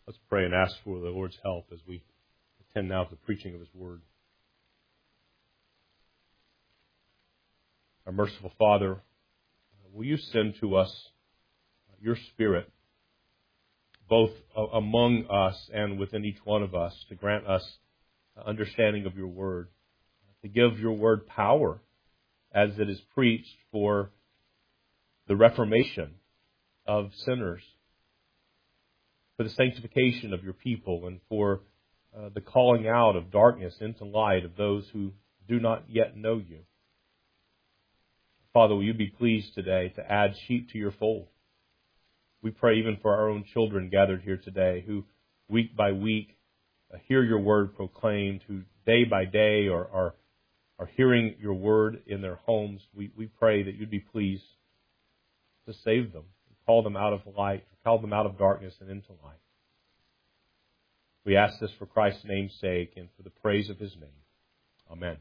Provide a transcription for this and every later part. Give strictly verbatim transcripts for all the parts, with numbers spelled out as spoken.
Let's pray and ask for the Lord's help as we attend now to the preaching of His Word. Our merciful Father, will you send to us your Spirit, both among us and within each one of us, to grant us understanding of your Word, to give your Word power as it is preached for the reformation of sinners, for the sanctification of your people, and for uh, the calling out of darkness into light of those who do not yet know you. Father, will you be pleased today to add sheep to your fold? We pray even for our own children gathered here today who week by week uh, hear your word proclaimed, who day by day are, are, are hearing your word in their homes. We, we pray that you'd be pleased to save them, call them out of light, call them out of darkness and into light. We ask this for Christ's name's sake and for the praise of his name. Amen.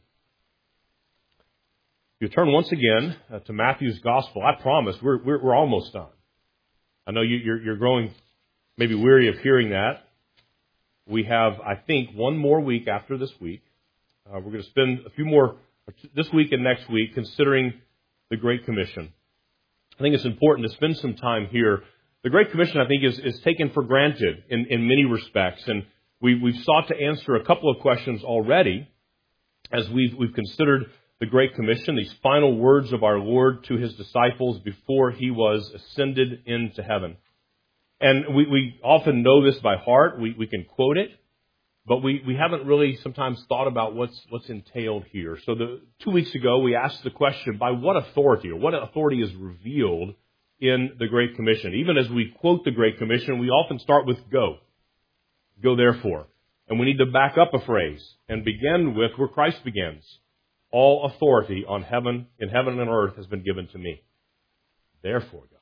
You turn once again uh, to Matthew's Gospel. I promise we're, we're, we're almost done. I know you, you're, you're growing maybe weary of hearing that. We have, I think, one more week after this week. Uh, we're going to spend a few more, this week and next week, considering the Great Commission. I think it's important to spend some time here. The Great Commission, I think, is, is taken for granted in, in many respects. And we, we've sought to answer a couple of questions already as we've, we've considered the Great Commission, these final words of our Lord to his disciples before he was ascended into heaven. And we, we often know this by heart. We, we can quote it, but we, we haven't really sometimes thought about what's, what's entailed here. So the, two weeks ago, we asked the question, by what authority or what authority is revealed in the Great Commission? Even as we quote the Great Commission, we often start with go. Go therefore. And we need to back up a phrase and begin with where Christ begins. All authority on heaven, in heaven and earth has been given to me. Therefore go.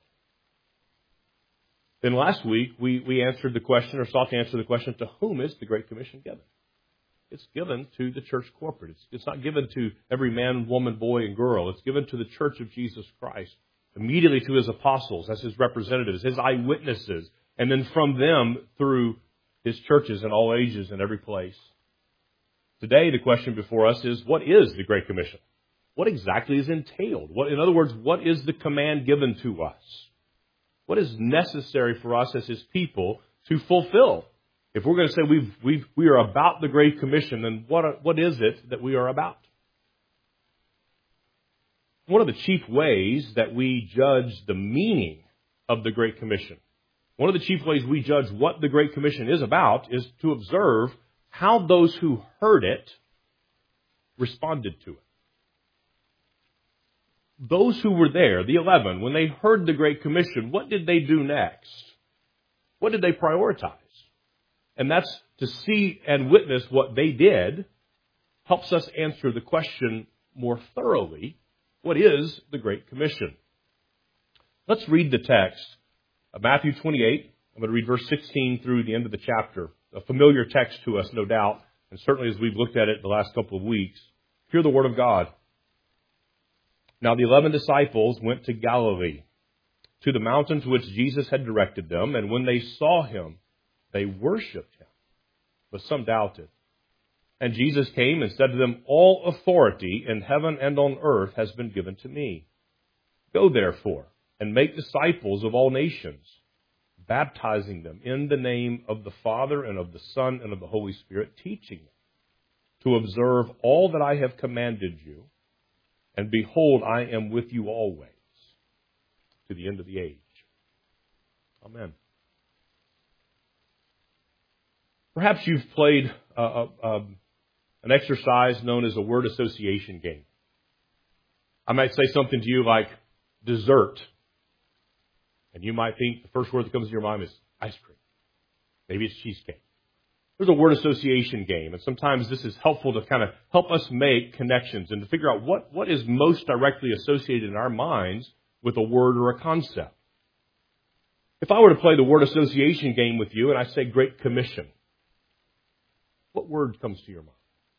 Then last week, we, we answered the question, or sought to answer the question, to whom is the Great Commission given? It's given to the church corporate. It's, it's not given to every man, woman, boy, and girl. It's given to the church of Jesus Christ. Immediately to his apostles as his representatives, his eyewitnesses, and then from them through his churches in all ages and every place. Today, the question before us is, what is the Great Commission? What exactly is entailed? What, in other words, what is the command given to us? What is necessary for us as his people to fulfill? If we're going to say we've, we've, we are about the Great Commission, then what, what is it that we are about? One of the chief ways that we judge the meaning of the Great Commission, one of the chief ways we judge what the Great Commission is about, is to observe how those who heard it responded to it. Those who were there, the eleven, when they heard the Great Commission, what did they do next? What did they prioritize? And that's to see and witness what they did helps us answer the question more thoroughly. What is the Great Commission? Let's read the text of Matthew twenty-eight. I'm going to read verse sixteen through the end of the chapter. A familiar text to us, no doubt, and certainly as we've looked at it the last couple of weeks. Hear the word of God. Now the eleven disciples went to Galilee, to the mountain to which Jesus had directed them, and when they saw him, they worshipped him, but some doubted. And Jesus came and said to them, all authority in heaven and on earth has been given to me. Go therefore and make disciples of all nations, baptizing them in the name of the Father and of the Son and of the Holy Spirit, teaching them to observe all that I have commanded you. And behold, I am with you always to the end of the age. Amen. Perhaps you've played a, a, a, an exercise known as a word association game. I might say something to you like dessert. And you might think the first word that comes to your mind is ice cream. Maybe it's cheesecake. There's a word association game, and sometimes this is helpful to kind of help us make connections and to figure out what, what is most directly associated in our minds with a word or a concept. If I were to play the word association game with you and I say Great Commission, what word comes to your mind?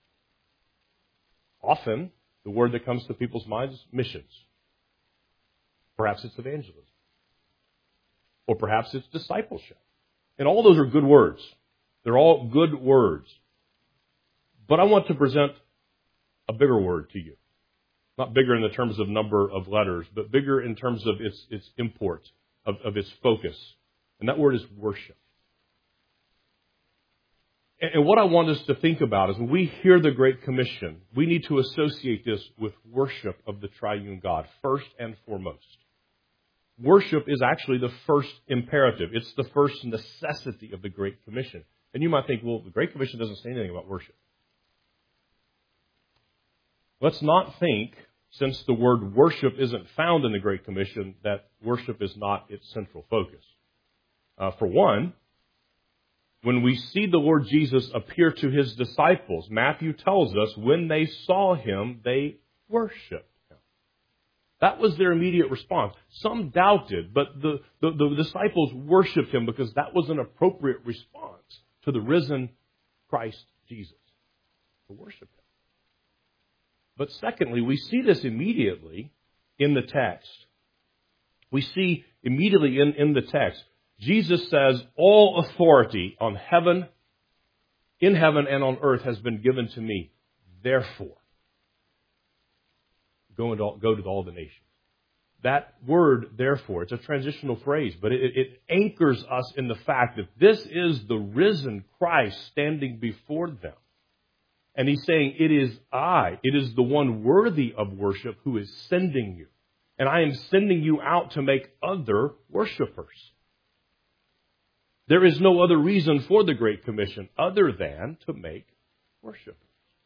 Often, the word that comes to people's minds is missions. Perhaps it's evangelism. Or perhaps it's discipleship. And all those are good words. They're all good words. But I want to present a bigger word to you. Not bigger in the terms of number of letters, but bigger in terms of its, its import, of, of its focus. And that word is worship. And, and what I want us to think about is when we hear the Great Commission, we need to associate this with worship of the triune God, first and foremost. Worship is actually the first imperative. It's the first necessity of the Great Commission. And you might think, well, the Great Commission doesn't say anything about worship. Let's not think, since the word worship isn't found in the Great Commission, that worship is not its central focus. Uh, for one, when we see the Lord Jesus appear to his disciples, Matthew tells us when they saw him, they worshiped him. That was their immediate response. Some doubted, but the, the, the disciples worshiped him because that was an appropriate response to the risen Christ Jesus, to worship him. But secondly, we see this immediately in the text. We see immediately in, in the text, Jesus says, all authority on heaven, in heaven and on earth has been given to me. Therefore, go, into all, go to all the nations. That word, therefore, it's a transitional phrase, but it, it anchors us in the fact that this is the risen Christ standing before them. And he's saying, it is I, it is the one worthy of worship who is sending you. And I am sending you out to make other worshipers. There is no other reason for the Great Commission other than to make worshipers.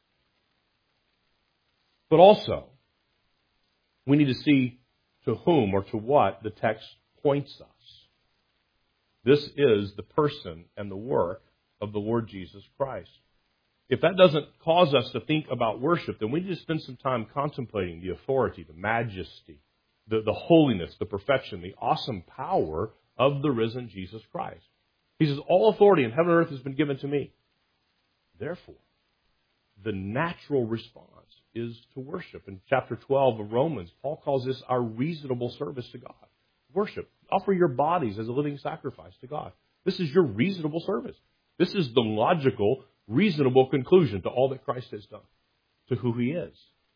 But also, we need to see to whom or to what the text points us. This is the person and the work of the Lord Jesus Christ. If that doesn't cause us to think about worship, then we need to spend some time contemplating the authority, the majesty, the, the holiness, the perfection, the awesome power of the risen Jesus Christ. He says, all authority in heaven and earth has been given to me. Therefore, the natural response is to worship. In chapter twelve of Romans, Paul calls this our reasonable service to God. Worship. Offer your bodies as a living sacrifice to God. This is your reasonable service. This is the logical, reasonable conclusion to all that Christ has done, to who he is.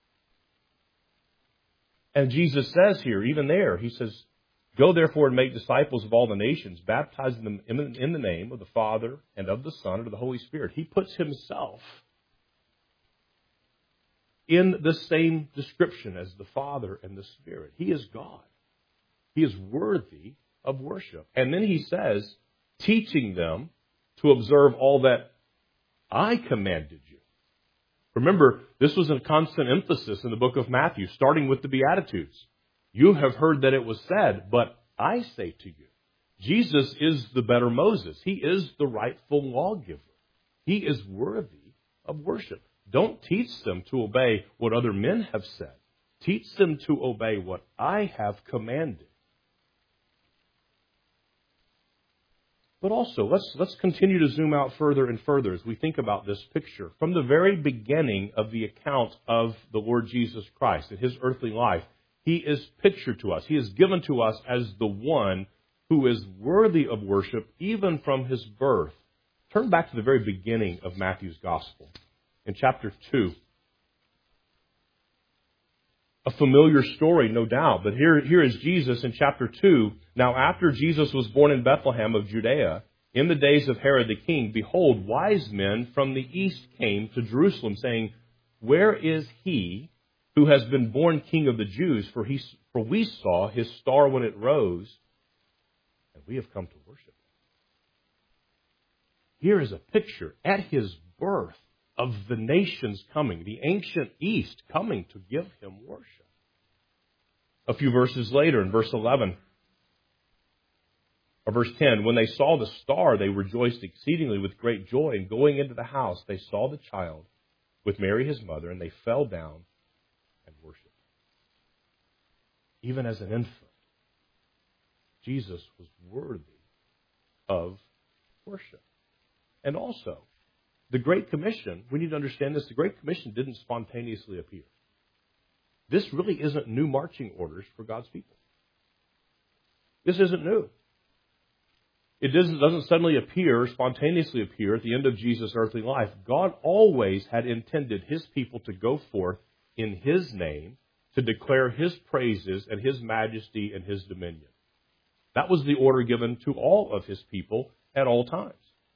And Jesus says here, even there, he says, go therefore and make disciples of all the nations, baptizing them in, in the name of the Father and of the Son and of the Holy Spirit. He puts himself in the same description as the Father and the Spirit. He is God. He is worthy of worship. And then he says, teaching them to observe all that I commanded you. Remember, this was a constant emphasis in the book of Matthew, starting with the Beatitudes. You have heard that it was said, but I say to you. Jesus is the better Moses. He is the rightful lawgiver. He is worthy of worship. Don't teach them to obey what other men have said. Teach them to obey what I have commanded. But also, let's, let's continue to zoom out further and further as we think about this picture. From the very beginning of the account of the Lord Jesus Christ and his earthly life, he is pictured to us. He is given to us as the one who is worthy of worship even from his birth. Turn back to the very beginning of Matthew's Gospel in chapter two. A familiar story, no doubt, but here, here is Jesus in chapter two. Now, after Jesus was born in Bethlehem of Judea, in the days of Herod the king, behold, wise men from the east came to Jerusalem, saying, where is he who has been born King of the Jews? For, he, for we saw his star when it rose, and we have come to worship him. Here is a picture at his birth of the nations coming, the ancient East coming to give him worship. A few verses later, in verse eleven, or verse ten, when they saw the star, they rejoiced exceedingly with great joy. And going into the house, they saw the child with Mary his mother, and they fell down and worshipped. Even as an infant, Jesus was worthy of worship. And also, the Great Commission, we need to understand this, the Great Commission didn't spontaneously appear. This really isn't new marching orders for God's people. This isn't new. It doesn't, doesn't suddenly appear, spontaneously appear at the end of Jesus' earthly life. God always had intended His people to go forth in His name to declare His praises and His majesty and His dominion. That was the order given to all of His people at all times.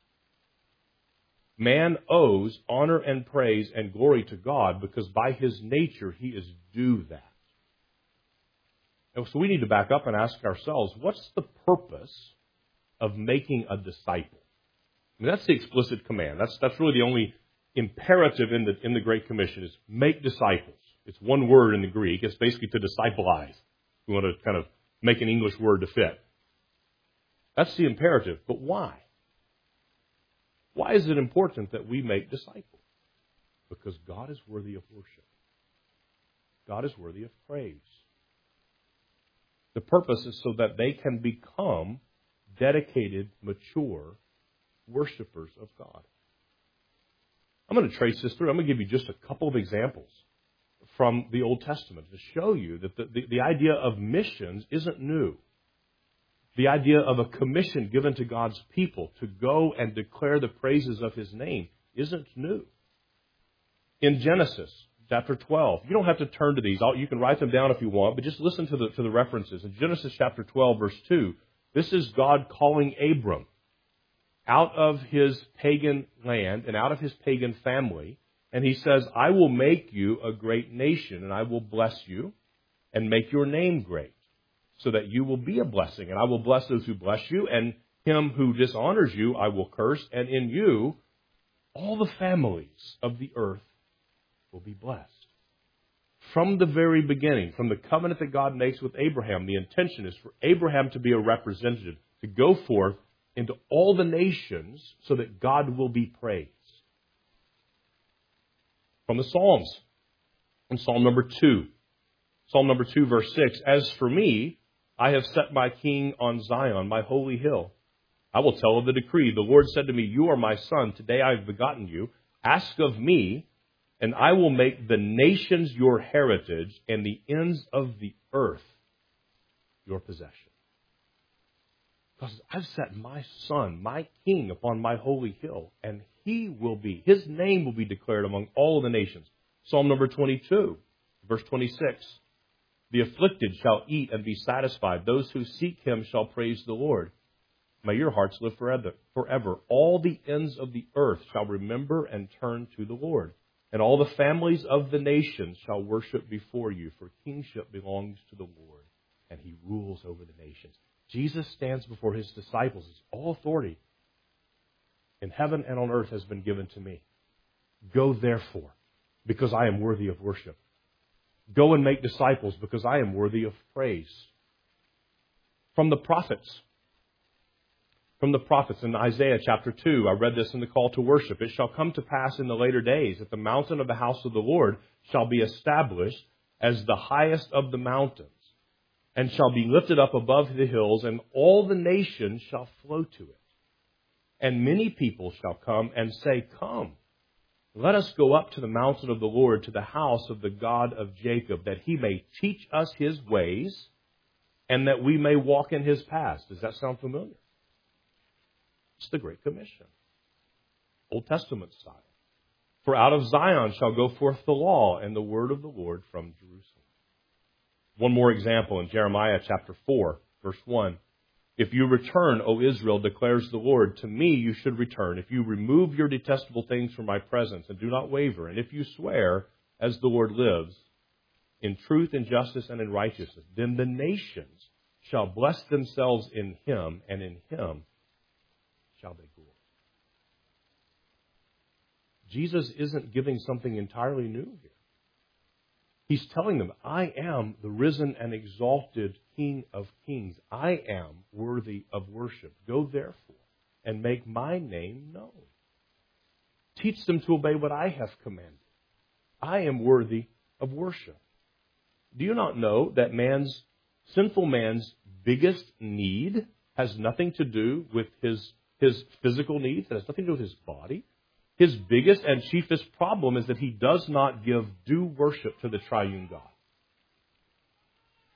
Man owes honor and praise and glory to God because by His nature He is due that. And so we need to back up and ask ourselves, what's the purpose of making a disciple? I mean, that's the explicit command. That's that's really the only imperative in the in the Great Commission is make disciples. It's one word in the Greek. It's basically to discipleize. We want to kind of make an English word to fit. That's the imperative. But why? Why is it important that we make disciples? Because God is worthy of worship. God is worthy of praise. The purpose is so that they can become dedicated, mature worshipers of God. I'm going to trace this through. I'm going to give you just a couple of examples from the Old Testament to show you that the, the, the idea of missions isn't new. The idea of a commission given to God's people to go and declare the praises of His name isn't new. In Genesis chapter twelve, you don't have to turn to these. You can write them down if you want, but just listen to the, to the references. In Genesis chapter twelve, verse two, this is God calling Abram out of his pagan land and out of his pagan family. And He says, I will make you a great nation, and I will bless you and make your name great, so that you will be a blessing. And I will bless those who bless you, and him who dishonors you I will curse. And in you, all the families of the earth will be blessed. From the very beginning, from the covenant that God makes with Abraham, the intention is for Abraham to be a representative, to go forth into all the nations so that God will be praised. From the Psalms, in Psalm number two, Psalm number two, verse six, as for me, I have set my king on Zion, my holy hill. I will tell of the decree. The Lord said to me, you are my son. Today I have begotten you. Ask of me, and I will make the nations your heritage and the ends of the earth your possession. Because I've set my son, my king, upon my holy hill, and he will be, his name will be declared among all of the nations. Psalm number twenty-two, verse twenty-six. The afflicted shall eat and be satisfied. Those who seek Him shall praise the Lord. May your hearts live forever. Forever. All the ends of the earth shall remember and turn to the Lord. And all the families of the nations shall worship before you. For kingship belongs to the Lord, and He rules over the nations. Jesus stands before His disciples. All authority in heaven and on earth has been given to me. Go therefore, because I am worthy of worship. Go and make disciples, because I am worthy of praise. From the prophets. From the prophets in Isaiah chapter two, I read this in the call to worship. It shall come to pass in the later days that the mountain of the house of the Lord shall be established as the highest of the mountains, and shall be lifted up above the hills, and all the nations shall flow to it. And many people shall come and say, come, let us go up to the mountain of the Lord, to the house of the God of Jacob, that He may teach us His ways, and that we may walk in His paths. Does that sound familiar? It's the Great Commission. Old Testament style. For out of Zion shall go forth the law and the word of the Lord from Jerusalem. One more example in Jeremiah chapter four, verse one. If you return, O Israel, declares the Lord, to me you should return. If you remove your detestable things from my presence and do not waver, and if you swear, as the Lord lives, in truth and justice and in righteousness, then the nations shall bless themselves in Him, and in Him shall they glory. Jesus isn't giving something entirely new here. He's telling them, I am the risen and exalted King of kings. I am worthy of worship. Go therefore and make my name known. Teach them to obey what I have commanded. I am worthy of worship. Do you not know that man's, sinful man's biggest need has nothing to do with his, his physical needs? It has nothing to do with his body. His biggest and chiefest problem is that he does not give due worship to the triune God.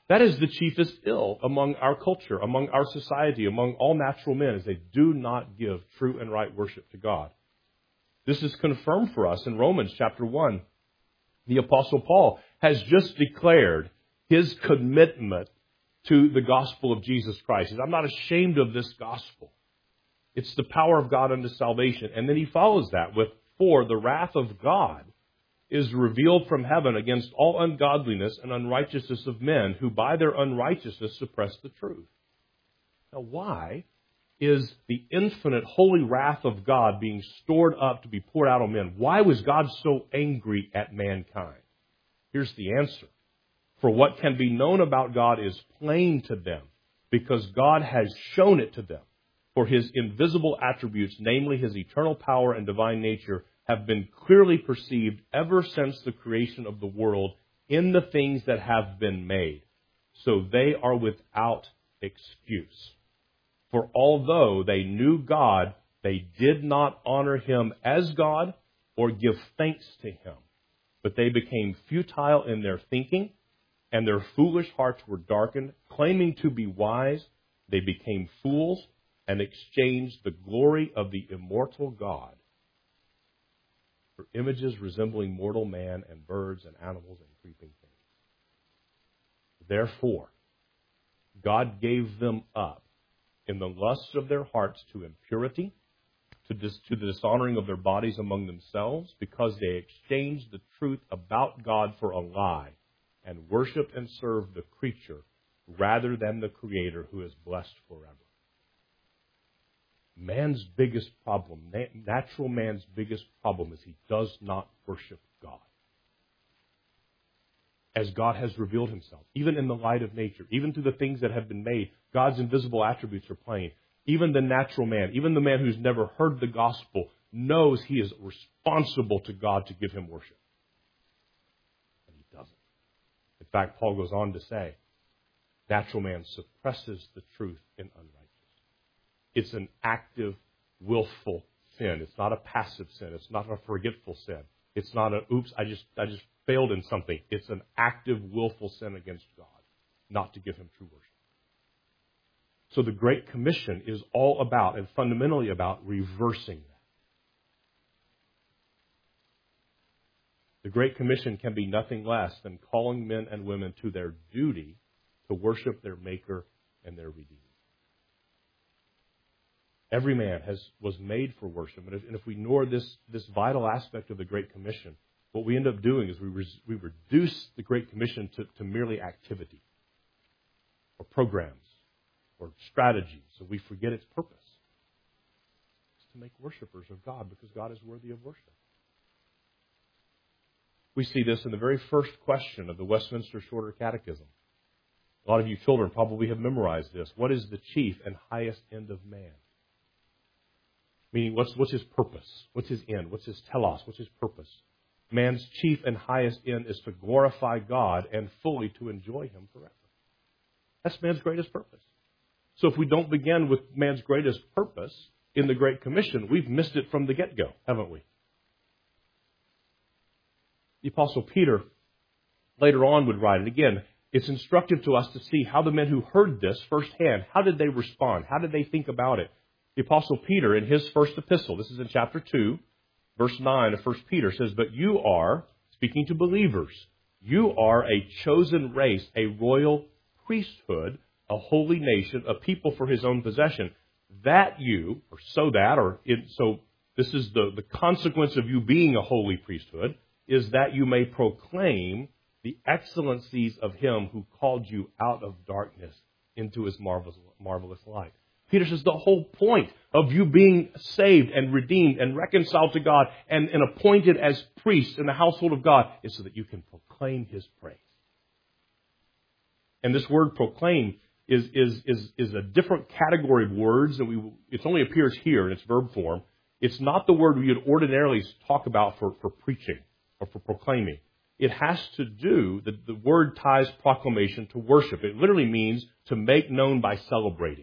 That is the chiefest ill among our culture, among our society, among all natural men, is they do not give true and right worship to God. This is confirmed for us in Romans chapter one. The Apostle Paul has just declared his commitment to the gospel of Jesus Christ. He says, I'm not ashamed of this gospel. It's the power of God unto salvation. And then he follows that with, for the wrath of God is revealed from heaven against all ungodliness and unrighteousness of men who by their unrighteousness suppress the truth. Now, why is the infinite holy wrath of God being stored up to be poured out on men? Why was God so angry at mankind? Here's the answer. For what can be known about God is plain to them, because God has shown it to them. For his invisible attributes, namely his eternal power and divine nature, have been clearly perceived ever since the creation of the world in the things that have been made. So they are without excuse. For although they knew God, they did not honor him as God or give thanks to him. But they became futile in their thinking, and their foolish hearts were darkened. Claiming to be wise, they became fools and exchanged the glory of the immortal God for images resembling mortal man and birds and animals and creeping things. Therefore, God gave them up in the lusts of their hearts to impurity, to, dis- to the dishonoring of their bodies among themselves, because they exchanged the truth about God for a lie and worshiped and served the creature rather than the Creator, who is blessed forever. Man's biggest problem, natural man's biggest problem, is he does not worship God as God has revealed himself, even in the light of nature, even through the things that have been made. God's invisible attributes are plain. Even the natural man, even the man who's never heard the gospel, knows he is responsible to God to give him worship. And he doesn't. In fact, Paul goes on to say, natural man suppresses the truth in unrighteousness. It's an active, willful sin. It's not a passive sin. It's not a forgetful sin. It's not a, oops, I just I just failed in something. It's an active, willful sin against God, not to give him true worship. So the Great Commission is all about, and fundamentally about, reversing that. The Great Commission can be nothing less than calling men and women to their duty to worship their Maker and their Redeemer. Every man has was made for worship. And if, and if we ignore this, this vital aspect of the Great Commission, what we end up doing is we, res, we reduce the Great Commission to, to merely activity or programs or strategies. So we forget its purpose. It's to make worshipers of God, because God is worthy of worship. We see this in the very first question of the Westminster Shorter Catechism. A lot of you children probably have memorized this. What is the chief and highest end of man? Meaning, what's, what's his purpose? What's his end? What's his telos? What's his purpose? Man's chief and highest end is to glorify God and fully to enjoy him forever. That's man's greatest purpose. So if we don't begin with man's greatest purpose in the Great Commission, we've missed it from the get-go, haven't we? The Apostle Peter later on would write it. Again, it's instructive to us to see how the men who heard this firsthand, how did they respond? How did they think about it? The Apostle Peter, in his first epistle, this is in chapter two, verse nine of First Peter, says, but you are, speaking to believers, you are a chosen race, a royal priesthood, a holy nation, a people for his own possession, that you, or so that, or it, so this is the, the consequence of you being a holy priesthood, is that you may proclaim the excellencies of him who called you out of darkness into his marvelous, marvelous light. Peter says the whole point of you being saved and redeemed and reconciled to God and, and appointed as priests in the household of God is so that you can proclaim his praise. And this word proclaim is, is, is, is a different category of words, and we, it only appears here in its verb form. It's not the word we would ordinarily talk about for, for preaching or for proclaiming. It has to do, the, the word ties proclamation to worship. It literally means to make known by celebrating.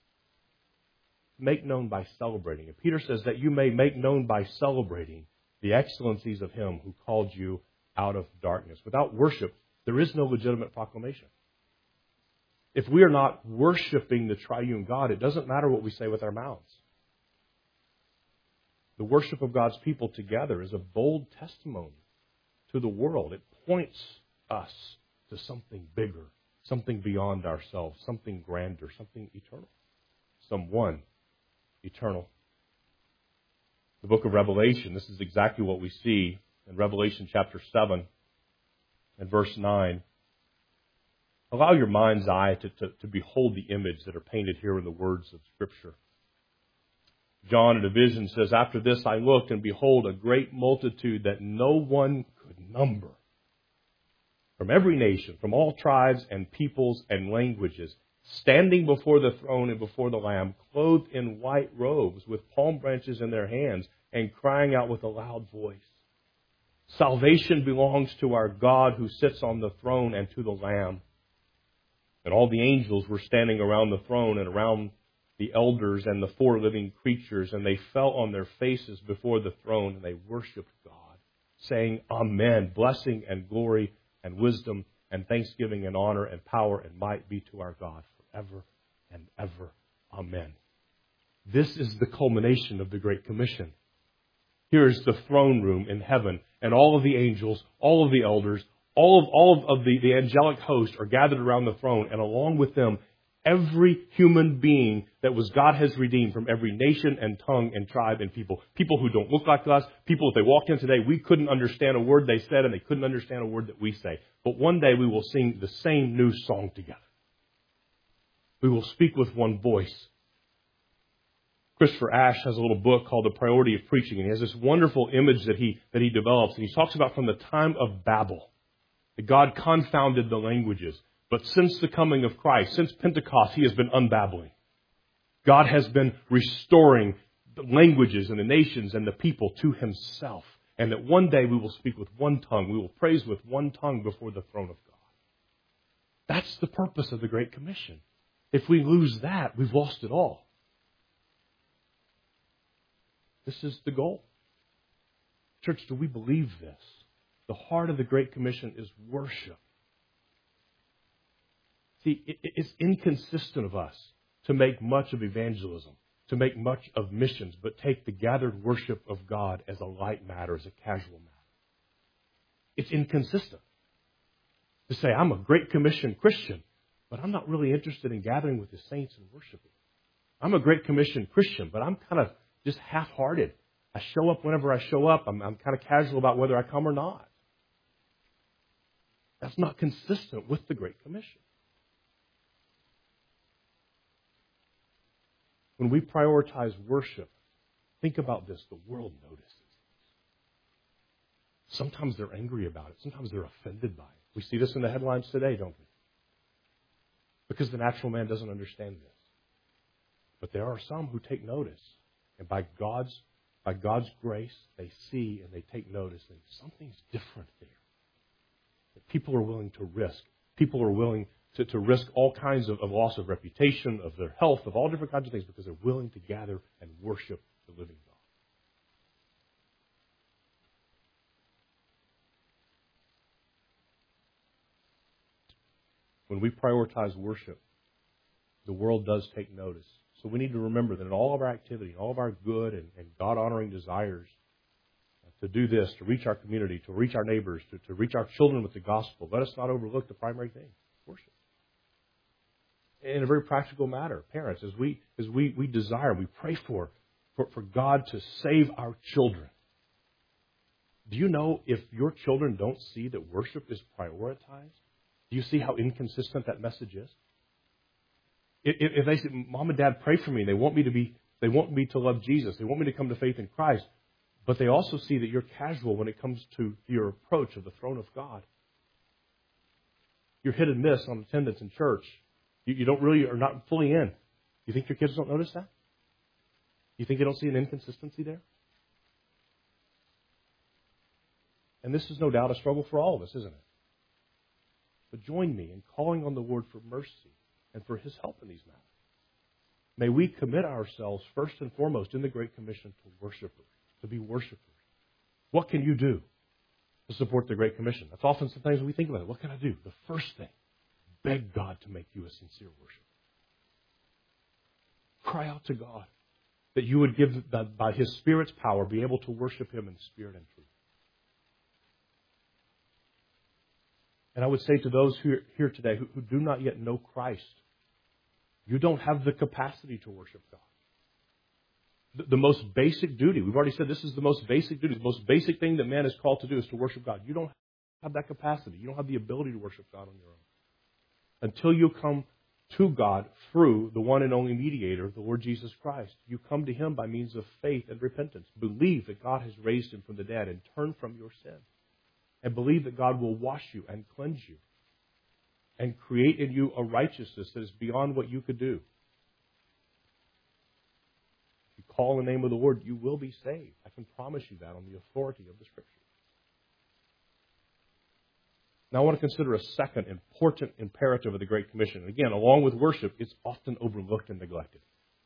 Make known by celebrating. And Peter says that you may make known by celebrating the excellencies of him who called you out of darkness. Without worship, there is no legitimate proclamation. If we are not worshiping the triune God, it doesn't matter what we say with our mouths. The worship of God's people together is a bold testimony to the world. It points us to something bigger, something beyond ourselves, something grander, something eternal, someone eternal. The book of Revelation, this is exactly what we see in Revelation chapter seven and verse nine. Allow your mind's eye to, to, to behold the image that are painted here in the words of Scripture. John in a vision says, "After this I looked, and behold, a great multitude that no one could number, from every nation, from all tribes and peoples and languages, standing before the throne and before the Lamb, clothed in white robes, with palm branches in their hands, and crying out with a loud voice, 'Salvation belongs to our God who sits on the throne and to the Lamb.' And all the angels were standing around the throne and around the elders and the four living creatures, and they fell on their faces before the throne, and they worshipped God, saying, 'Amen, blessing and glory and wisdom and thanksgiving and honor and power and might be to our God forever and ever. Amen.'" This is the culmination of the Great Commission. Here is the throne room in heaven, and all of the angels, all of the elders, all of all of the, the angelic host are gathered around the throne, and along with them, every human being that was God has redeemed from every nation and tongue and tribe and people. People who don't look like us. People, if they walked in today, we couldn't understand a word they said, and they couldn't understand a word that we say. But one day we will sing the same new song together. We will speak with one voice. Christopher Ash has a little book called The Priority of Preaching, and he has this wonderful image that he that he develops, and he talks about from the time of Babel, that God confounded the languages. But since the coming of Christ, since Pentecost, He has been unbabbling. God has been restoring the languages and the nations and the people to Himself. And that one day we will speak with one tongue. We will praise with one tongue before the throne of God. That's the purpose of the Great Commission. If we lose that, we've lost it all. This is the goal. Church, do we believe this? The heart of the Great Commission is worship. See, it's inconsistent of us to make much of evangelism, to make much of missions, but take the gathered worship of God as a light matter, as a casual matter. It's inconsistent to say, I'm a Great Commission Christian, but I'm not really interested in gathering with the saints and worshiping. I'm a Great Commission Christian, but I'm kind of just half-hearted. I show up whenever I show up. I'm, I'm kind of casual about whether I come or not. That's not consistent with the Great Commission. When we prioritize worship, think about this. The world notices. Sometimes they're angry about it. Sometimes they're offended by it. We see this in the headlines today, don't we? Because the natural man doesn't understand this. But there are some who take notice. And by God's, by God's grace, they see and they take notice that something's different there. That people are willing to risk. People are willing to, to risk all kinds of, of loss of reputation, of their health, of all different kinds of things because they're willing to gather and worship the living God. When we prioritize worship, the world does take notice. So we need to remember that in all of our activity, in all of our good and, and God-honoring desires, to do this, to reach our community, to reach our neighbors, to, to reach our children with the gospel, let us not overlook the primary thing, worship. In a very practical matter, parents, as we as we, we desire, we pray for, for, for God to save our children. Do you know if your children don't see that worship is prioritized? Do you see how inconsistent that message is? If, if they say, Mom and Dad, pray for me, they want me to be, they want me to love Jesus, they want me to come to faith in Christ, but they also see that you're casual when it comes to your approach of the throne of God. You're hit and miss on attendance in church. You, you don't really are not fully in. You think your kids don't notice that? You think they don't see an inconsistency there? And this is no doubt a struggle for all of us, isn't it? But join me in calling on the Lord for mercy and for His help in these matters. May we commit ourselves first and foremost in the Great Commission to worshipers, to be worshipers. What can you do to support the Great Commission? That's often sometimes we think about it. What can I do? The first thing, beg God to make you a sincere worshiper. Cry out to God that you would give, that by His Spirit's power, be able to worship Him in spirit and truth. And I would say to those who are here today who, who do not yet know Christ, you don't have the capacity to worship God. The, the most basic duty, we've already said this is the most basic duty, the most basic thing that man is called to do is to worship God. You don't have that capacity. You don't have the ability to worship God on your own. Until you come to God through the one and only mediator, the Lord Jesus Christ. You come to Him by means of faith and repentance. Believe that God has raised Him from the dead and turn from your sin. And believe that God will wash you and cleanse you and create in you a righteousness that is beyond what you could do. If you call the name of the Lord, you will be saved. I can promise you that on the authority of the Scripture. Now I want to consider a second important imperative of the Great Commission. And again, along with worship, it's often overlooked and neglected.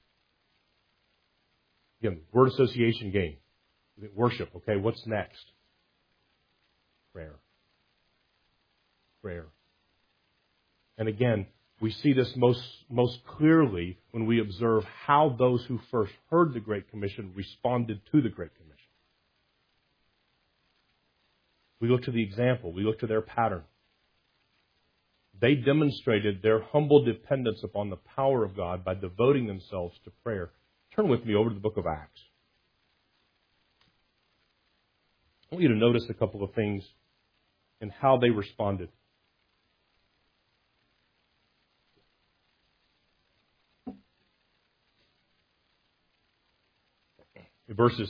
Again, word association game. Worship, okay, what's next? Prayer. Prayer. And again, we see this most, most clearly when we observe how those who first heard the Great Commission responded to the Great Commission. We look to the example. We look to their pattern. They demonstrated their humble dependence upon the power of God by devoting themselves to prayer. Turn with me over to the book of Acts. I want you to notice a couple of things in how they responded. In verses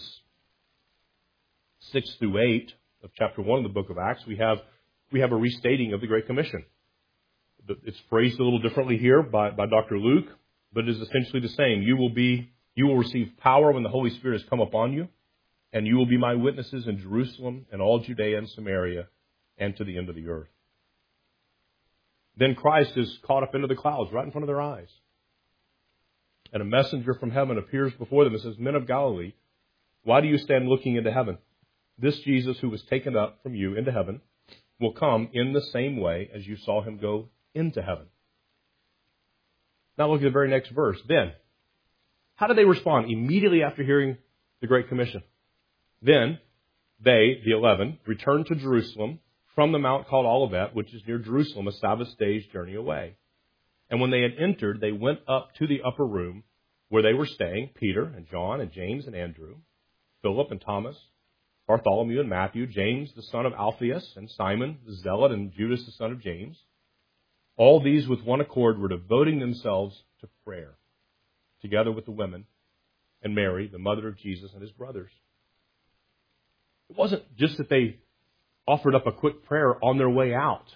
six through eight of chapter one of the book of Acts, we have we have a restating of the Great Commission. It's phrased a little differently here by, by Doctor Luke, but it is essentially the same. You will be you will receive power when the Holy Spirit has come upon you, and you will be my witnesses in Jerusalem and all Judea and Samaria and to the end of the earth. Then Christ is caught up into the clouds right in front of their eyes. And a messenger from heaven appears before them and says, Men of Galilee, why do you stand looking into heaven? This Jesus who was taken up from you into heaven will come in the same way as you saw him go into heaven. Now look at the very next verse. Then, how did they respond immediately after hearing the Great Commission? Then they, the eleven, returned to Jerusalem from the mount called Olivet, which is near Jerusalem, a Sabbath day's journey away. And when they had entered, they went up to the upper room where they were staying, Peter and John and James and Andrew, Philip and Thomas, Bartholomew and Matthew, James the son of Alphaeus, and Simon the Zealot, and Judas the son of James. All these with one accord were devoting themselves to prayer, together with the women and Mary, the mother of Jesus, and his brothers. It wasn't just that they offered up a quick prayer on their way out.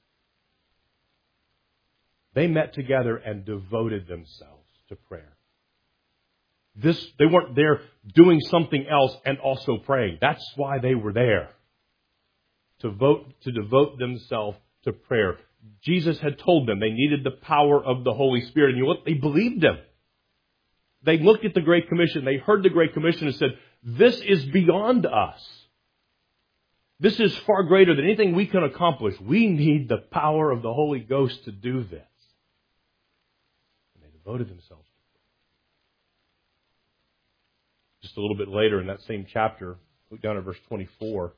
They met together and devoted themselves to prayer. This, they weren't there doing something else and also praying. That's why they were there. To vote, to devote themselves to prayer. Jesus had told them they needed the power of the Holy Spirit. And you know what? They believed him. They looked at the Great Commission. They heard the Great Commission and said, this is beyond us. This is far greater than anything we can accomplish. We need the power of the Holy Ghost to do this. And they devoted themselves. Just a little bit later in that same chapter, look down at verse twenty-four.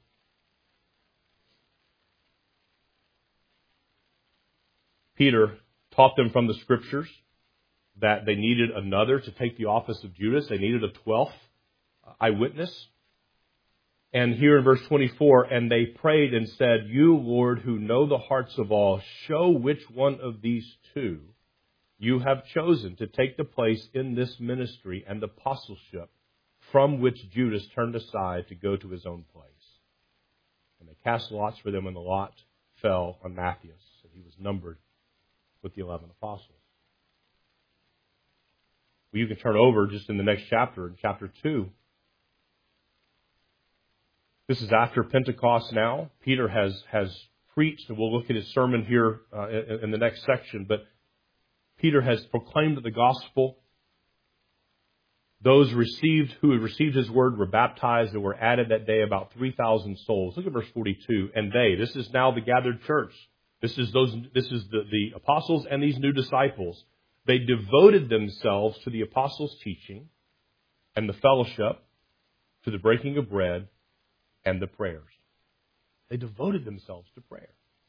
Peter taught them from the Scriptures that they needed another to take the office of Judas. They needed a twelfth eyewitness. And here in verse twenty-four, and they prayed and said, You, Lord, who know the hearts of all, show which one of these two you have chosen to take the place in this ministry and apostleship from which Judas turned aside to go to his own place. And they cast lots for them, and the lot fell on Matthias, and he was numbered with the eleven apostles. Well, you can turn over just in the next chapter, in chapter two. This is after Pentecost now. Peter has, has preached, and we'll look at his sermon here uh, in, in the next section, but Peter has proclaimed the gospel. Those received who had received his word were baptized. There were added that day about three thousand souls. Look at verse forty-two. And they, this is now the gathered church. This is those. This is the, the apostles and these new disciples. They devoted themselves to the apostles' teaching and the fellowship, to the breaking of bread and the prayers. They devoted themselves to prayer.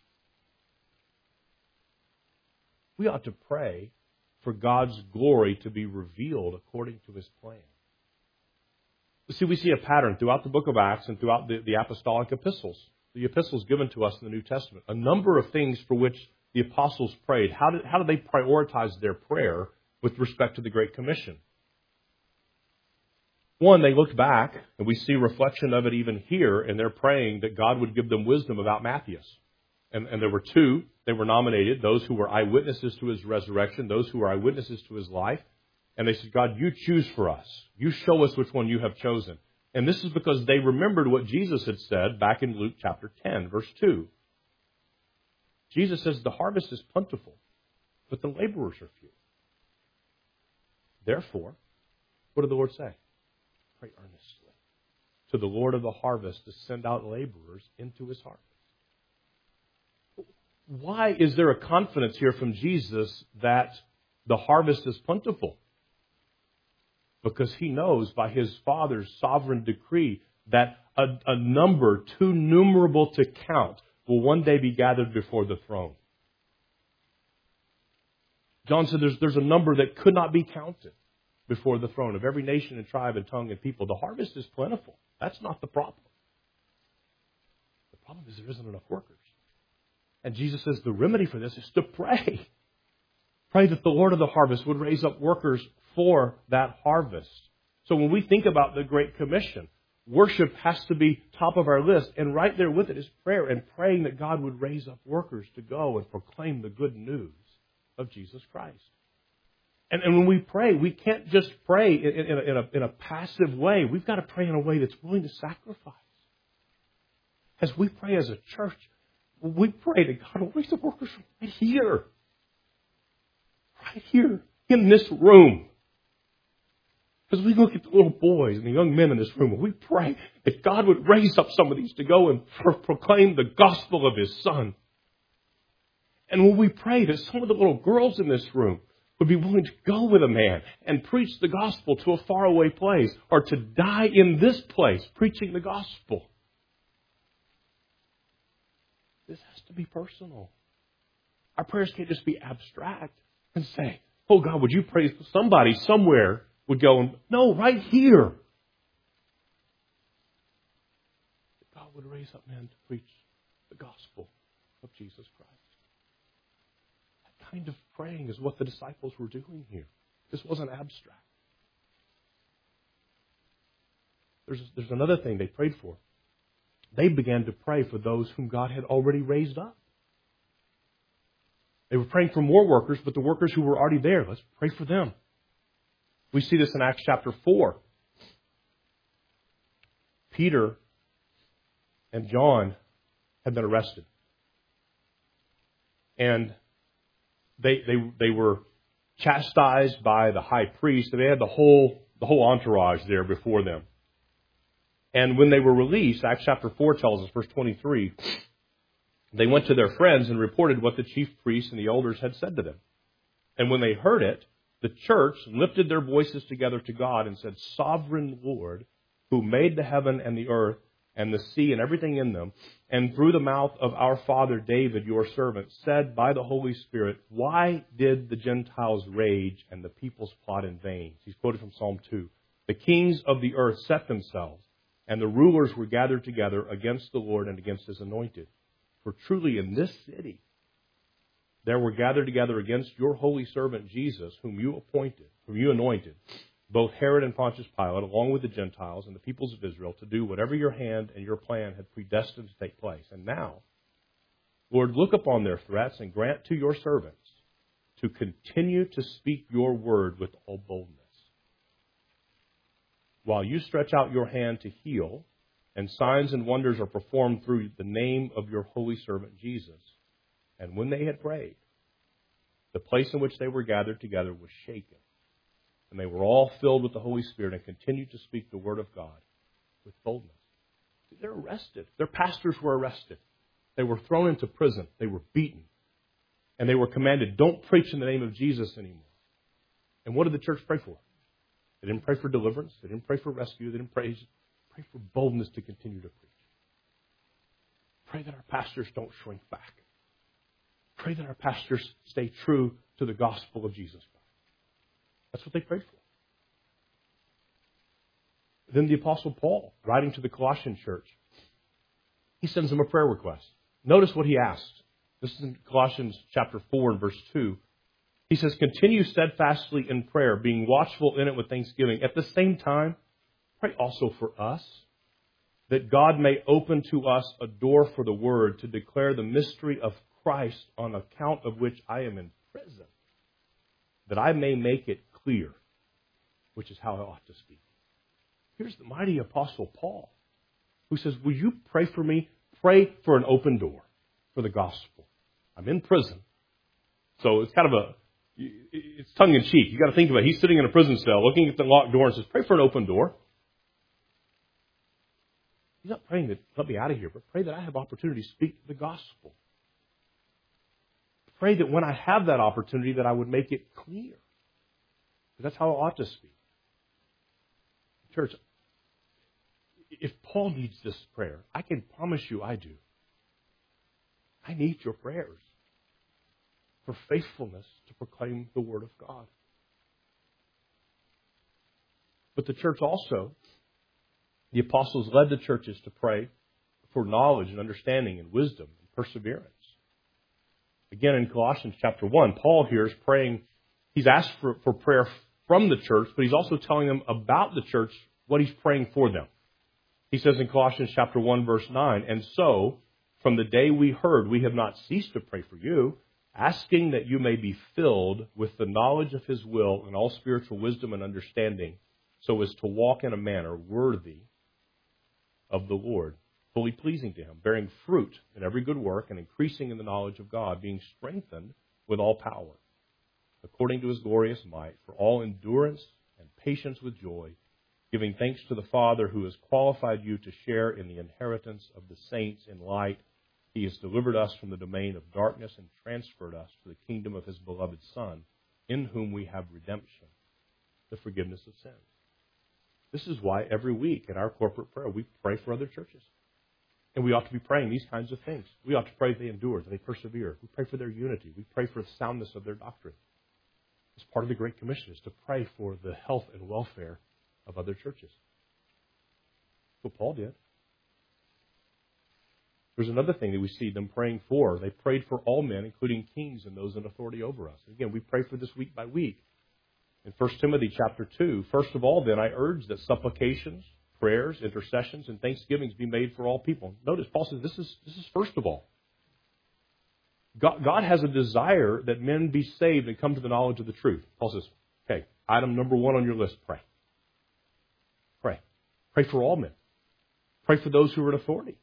We ought to pray for God's glory to be revealed according to His plan. You see, we see a pattern throughout the book of Acts and throughout the, the apostolic epistles, the epistles given to us in the New Testament. A number of things for which the apostles prayed. How did, how did they prioritize their prayer with respect to the Great Commission? One, they looked back, and we see reflection of it even here, and they're praying that God would give them wisdom about Matthias. And, and there were two. They were nominated, those who were eyewitnesses to His resurrection, those who were eyewitnesses to His life. And they said, God, you choose for us. You show us which one you have chosen. And this is because they remembered what Jesus had said back in Luke chapter ten, verse two. Jesus says, the harvest is plentiful, but the laborers are few. Therefore, what did the Lord say? Pray earnestly to the Lord of the harvest to send out laborers into His harvest. Why is there a confidence here from Jesus that the harvest is plentiful? Because He knows by His Father's sovereign decree that a, a number too numerable to count will one day be gathered before the throne. John said there's, there's a number that could not be counted before the throne of every nation and tribe and tongue and people. The harvest is plentiful. That's not the problem. The problem is there isn't enough workers. And Jesus says the remedy for this is to pray. Pray that the Lord of the harvest would raise up workers for that harvest. So when we think about the Great Commission, worship has to be top of our list. And right there with it is prayer and praying that God would raise up workers to go and proclaim the good news of Jesus Christ. And, and when we pray, we can't just pray in, in, a, in, a, in a passive way. We've got to pray in a way that's willing to sacrifice. As we pray as a church, we pray that God will raise up workers right here. Right here in this room. As we look at the little boys and the young men in this room, we pray that God would raise up some of these to go and pro- proclaim the gospel of His Son. And when we pray that some of the little girls in this room would be willing to go with a man and preach the gospel to a faraway place, or to die in this place preaching the gospel. This has to be personal. Our prayers can't just be abstract and say, oh God, would you pray somebody somewhere would go and, no, right here. That God would raise up men to preach the gospel of Jesus Christ. That kind of praying is what the disciples were doing here. This wasn't abstract. There's, there's another thing they prayed for. They began to pray for those whom God had already raised up. They were praying for more workers, but the workers who were already there, let's pray for them. We see this in Acts chapter four. Peter and John had been arrested. And they they they were chastised by the high priest. They had the whole the whole entourage there before them. And when they were released, Acts chapter four tells us, verse twenty-three, they went to their friends and reported what the chief priests and the elders had said to them. And when they heard it, the church lifted their voices together to God and said, Sovereign Lord, who made the heaven and the earth and the sea and everything in them, and through the mouth of our father David, your servant, said by the Holy Spirit, why did the Gentiles rage and the peoples plot in vain? He's quoted from Psalm two. The kings of the earth set themselves, and the rulers were gathered together against the Lord and against His anointed. For truly in this city there were gathered together against your holy servant Jesus, whom you appointed, whom you anointed, both Herod and Pontius Pilate, along with the Gentiles and the peoples of Israel, to do whatever your hand and your plan had predestined to take place. And now, Lord, look upon their threats and grant to your servants to continue to speak your word with all boldness. While you stretch out your hand to heal, and signs and wonders are performed through the name of your holy servant Jesus. And when they had prayed, the place in which they were gathered together was shaken. And they were all filled with the Holy Spirit and continued to speak the word of God with boldness. They're arrested. Their pastors were arrested. They were thrown into prison. They were beaten. And they were commanded, don't preach in the name of Jesus anymore. And what did the church pray for? They didn't pray for deliverance. They didn't pray for rescue. They didn't pray, pray for boldness to continue to preach. Pray that our pastors don't shrink back. Pray that our pastors stay true to the gospel of Jesus Christ. That's what they prayed for. Then the Apostle Paul, writing to the Colossian church, he sends them a prayer request. Notice what he asked. This is in Colossians chapter four and verse two. He says, continue steadfastly in prayer, being watchful in it with thanksgiving. At the same time, pray also for us, that God may open to us a door for the word to declare the mystery of Christ, on account of which I am in prison, that I may make it clear, which is how I ought to speak. Here's the mighty Apostle Paul, who says, will you pray for me? Pray for an open door for the gospel. I'm in prison. So it's kind of a, it's tongue-in-cheek. You've got to think about it. He's sitting in a prison cell looking at the locked door and says, pray for an open door. He's not praying that let me out of here, but pray that I have opportunity to speak the gospel. Pray that when I have that opportunity that I would make it clear. That's how I ought to speak. Church, if Paul needs this prayer, I can promise you I do. I need your prayers for faithfulness to proclaim the Word of God. But the church also, the apostles led the churches to pray for knowledge and understanding and wisdom and perseverance. Again, in Colossians chapter one, Paul here is praying. He's asked for, for prayer from the church, but he's also telling them about the church, what he's praying for them. He says in Colossians chapter one, verse nine, and so, from the day we heard, we have not ceased to pray for you, asking that you may be filled with the knowledge of His will and all spiritual wisdom and understanding, so as to walk in a manner worthy of the Lord, fully pleasing to Him, bearing fruit in every good work and increasing in the knowledge of God, being strengthened with all power, according to His glorious might, for all endurance and patience with joy, giving thanks to the Father who has qualified you to share in the inheritance of the saints in light. He has delivered us from the domain of darkness and transferred us to the kingdom of His beloved Son, in whom we have redemption, the forgiveness of sins. This is why every week in our corporate prayer we pray for other churches. And we ought to be praying these kinds of things. We ought to pray they endure, that they persevere. We pray for their unity. We pray for the soundness of their doctrine. As part of the Great Commission is to pray for the health and welfare of other churches. That's what Paul did. There's another thing that we see them praying for. They prayed for all men, including kings and those in authority over us. Again, we pray for this week by week. In First Timothy chapter two, first of all, then, I urge that supplications, prayers, intercessions, and thanksgivings be made for all people. Notice, Paul says this is, this is first of all. God, God has a desire that men be saved and come to the knowledge of the truth. Paul says, okay, item number one on your list, pray. Pray. Pray for all men. Pray for those who are in authority,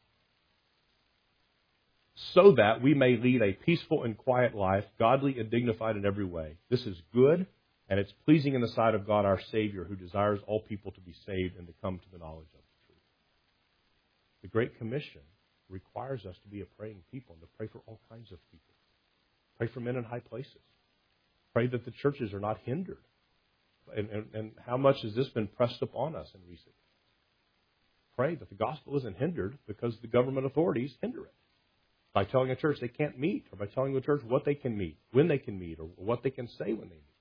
so that we may lead a peaceful and quiet life, godly and dignified in every way. This is good, and it's pleasing in the sight of God our Savior, who desires all people to be saved and to come to the knowledge of the truth. The Great Commission requires us to be a praying people and to pray for all kinds of people. Pray for men in high places. Pray that the churches are not hindered. And, and, and how much has this been pressed upon us in recent years? Pray that the gospel isn't hindered because the government authorities hinder it. By telling a church they can't meet, or by telling the church what they can meet, when they can meet, or what they can say when they meet.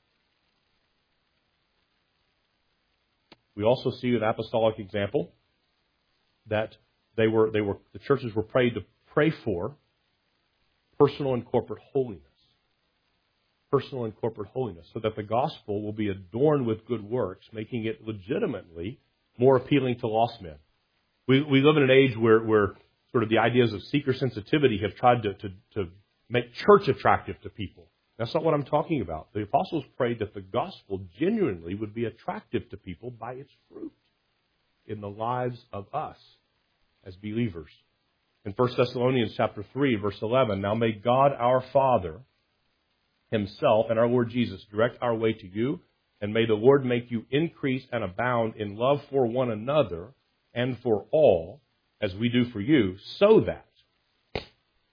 We also see an apostolic example that they were, they were, the churches were prayed to pray for personal and corporate holiness. Personal and corporate holiness, so that the gospel will be adorned with good works, making it legitimately more appealing to lost men. We, we live in an age where, where sort of the ideas of seeker sensitivity have tried to, to, to make church attractive to people. That's not what I'm talking about. The apostles prayed that the gospel genuinely would be attractive to people by its fruit in the lives of us as believers. In First Thessalonians chapter three, verse eleven, now may God our Father Himself and our Lord Jesus direct our way to you, and may the Lord make you increase and abound in love for one another and for all, as we do for you, so that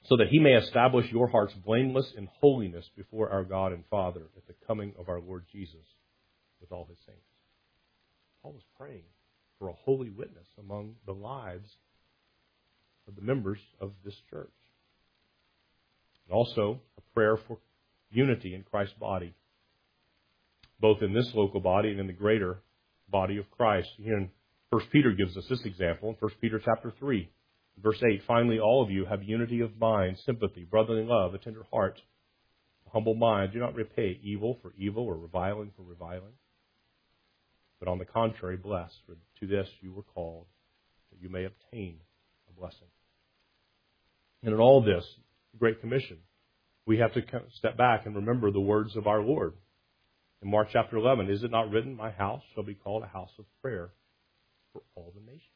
so that he may establish your hearts blameless in holiness before our God and Father at the coming of our Lord Jesus with all his saints. Paul was praying for a holy witness among the lives of the members of this church. And also a prayer for unity in Christ's body, both in this local body and in the greater body of Christ. Again, First Peter gives us this example in First Peter chapter three. Verse eight, finally, all of you have unity of mind, sympathy, brotherly love, a tender heart, a humble mind. Do not repay evil for evil or reviling for reviling. But on the contrary, bless, for to this you were called, that you may obtain a blessing. And in all this, the Great Commission, we have to step back and remember the words of our Lord. In Mark chapter eleven, is it not written, my house shall be called a house of prayer for all the nations?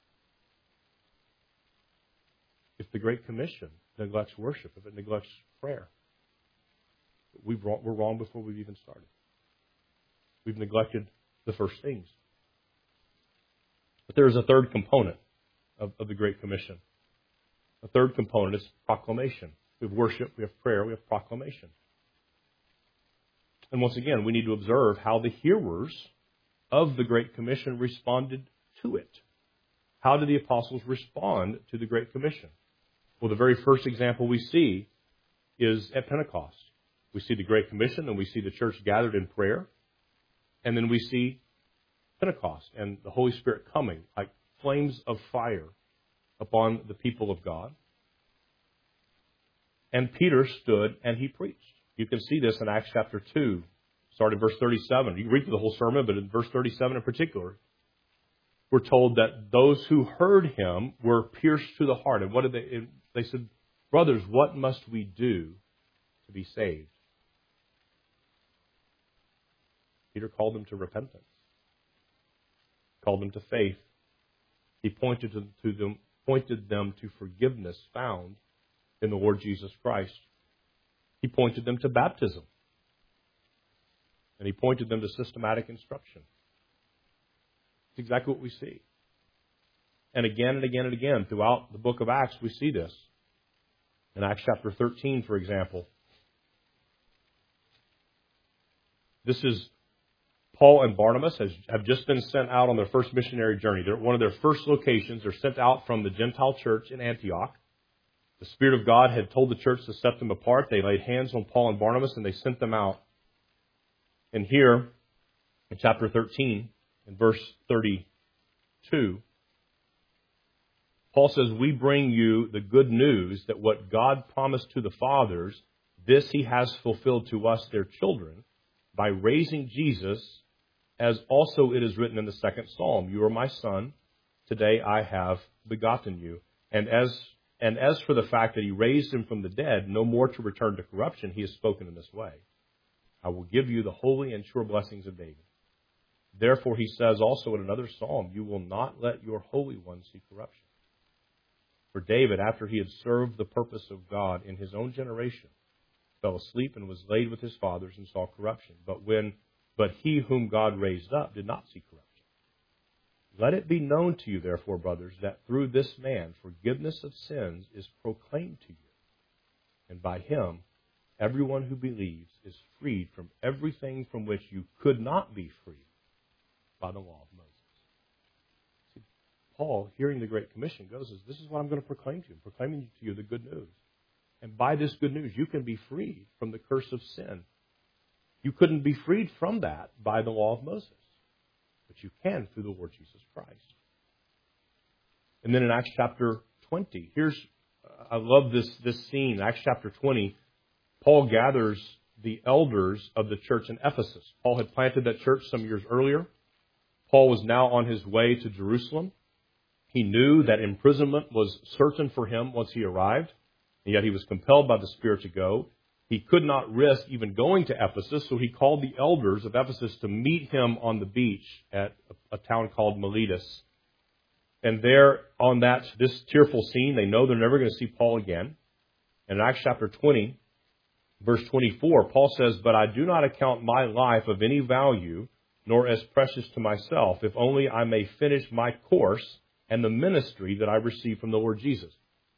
If the Great Commission neglects worship, if it neglects prayer, we've wrong, we're wrong before we've even started. We've neglected the first things. But there is a third component of, of the Great Commission. A third component is proclamation. We have worship, we have prayer, we have proclamation. And once again, we need to observe how the hearers of the Great Commission responded to it. How did the apostles respond to the Great Commission? Well, the very first example we see is at Pentecost. We see the Great Commission, and we see the church gathered in prayer. And then we see Pentecost and the Holy Spirit coming like flames of fire upon the people of God. And Peter stood and he preached. You can see this in Acts chapter two, starting verse thirty-seven. You can read through the whole sermon, but in verse thirty-seven in particular, we're told that those who heard him were pierced to the heart. And what did they? They said, brothers, what must we do to be saved? Peter called them to repentance, called them to faith. He pointed to, to them, pointed them to forgiveness found in the Lord Jesus Christ. He pointed them to baptism, and he pointed them to systematic instruction. It's exactly what we see. And again and again and again throughout the book of Acts, we see this. In Acts chapter thirteen, for example, this is Paul and Barnabas has, have just been sent out on their first missionary journey. They're at one of their first locations. They're sent out from the Gentile church in Antioch. The Spirit of God had told the church to set them apart. They laid hands on Paul and Barnabas and they sent them out. And here, in chapter thirteen, in verse thirty-two, Paul says, we bring you the good news that what God promised to the fathers, this he has fulfilled to us, their children, by raising Jesus, as also it is written in the second psalm, you are my son, today I have begotten you. And as and as for the fact that he raised him from the dead, no more to return to corruption, he has spoken in this way. I will give you the holy and sure blessings of David. Therefore he says also in another psalm, you will not let your Holy One see corruption. For David, after he had served the purpose of God in his own generation, fell asleep and was laid with his fathers and saw corruption. But when, but he whom God raised up did not see corruption. Let it be known to you, therefore, brothers, that through this man forgiveness of sins is proclaimed to you. And by him, everyone who believes is freed from everything from which you could not be freed by the law of Moses. See, Paul, hearing the Great Commission, goes, this is what I'm going to proclaim to you. I'm proclaiming to you the good news. And by this good news, you can be freed from the curse of sin. You couldn't be freed from that by the law of Moses. But you can through the Lord Jesus Christ. And then in Acts chapter twenty, here's, I love this, this scene. Acts chapter twenty, Paul gathers the elders of the church in Ephesus. Paul had planted that church some years earlier. Paul was now on his way to Jerusalem. He knew that imprisonment was certain for him once he arrived, and yet he was compelled by the Spirit to go. He could not risk even going to Ephesus, so he called the elders of Ephesus to meet him on the beach at a town called Miletus. And there, on that this tearful scene, they know they're never going to see Paul again. And in Acts chapter twenty, verse twenty-four, Paul says, but I do not account my life of any value, nor as precious to myself, if only I may finish my course and the ministry that I received from the Lord Jesus.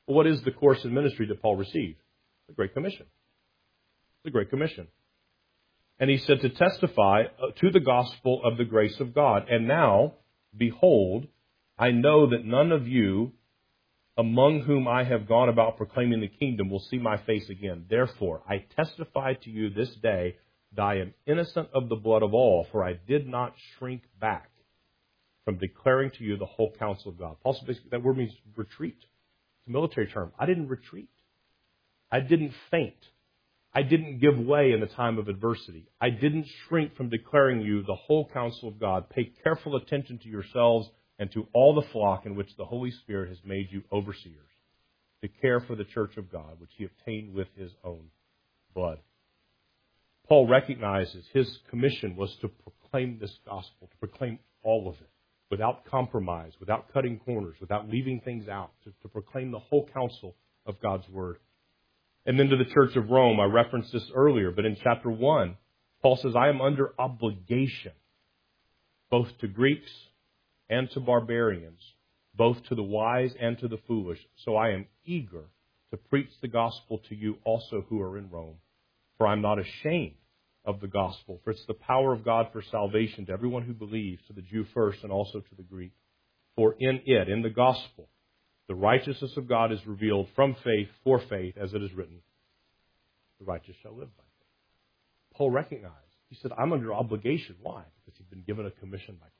Well, what is the course in ministry that Paul received? The Great Commission. The Great Commission. And he said to testify to the gospel of the grace of God. And now, behold, I know that none of you among whom I have gone about proclaiming the kingdom will see my face again. Therefore, I testify to you this day that I am innocent of the blood of all, for I did not shrink back from declaring to you the whole counsel of God. Paul said that word means retreat. It's a military term. I didn't retreat. I didn't faint. I didn't give way in the time of adversity. I didn't shrink from declaring you the whole counsel of God. Pay careful attention to yourselves and to all the flock in which the Holy Spirit has made you overseers, to care for the church of God, which he obtained with his own blood. Paul recognizes his commission was to proclaim this gospel, to proclaim all of it, without compromise, without cutting corners, without leaving things out, to, to proclaim the whole counsel of God's word. And then to the church of Rome, I referenced this earlier, but in chapter one, Paul says, I am under obligation, both to Greeks and to barbarians, both to the wise and to the foolish. So I am eager to preach the gospel to you also who are in Rome. For I'm not ashamed of the gospel, for it's the power of God for salvation to everyone who believes, to the Jew first and also to the Greek. For in it, in the gospel, the righteousness of God is revealed from faith for faith, as it is written, the righteous shall live by faith. Paul recognized, he said, I'm under obligation. Why? Because he'd been given a commission by Christ.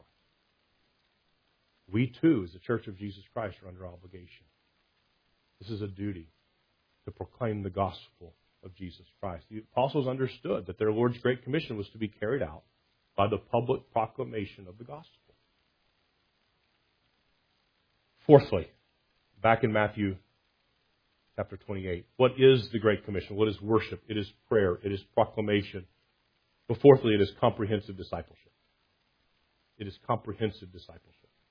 We too, as the Church of Jesus Christ, are under obligation. This is a duty to proclaim the gospel of Jesus Christ. The apostles understood that their Lord's Great Commission was to be carried out by the public proclamation of the gospel. Fourthly, back in Matthew chapter twenty-eight, what is the Great Commission? What is worship? It is prayer. It is proclamation. But fourthly, it is comprehensive discipleship. It is comprehensive discipleship.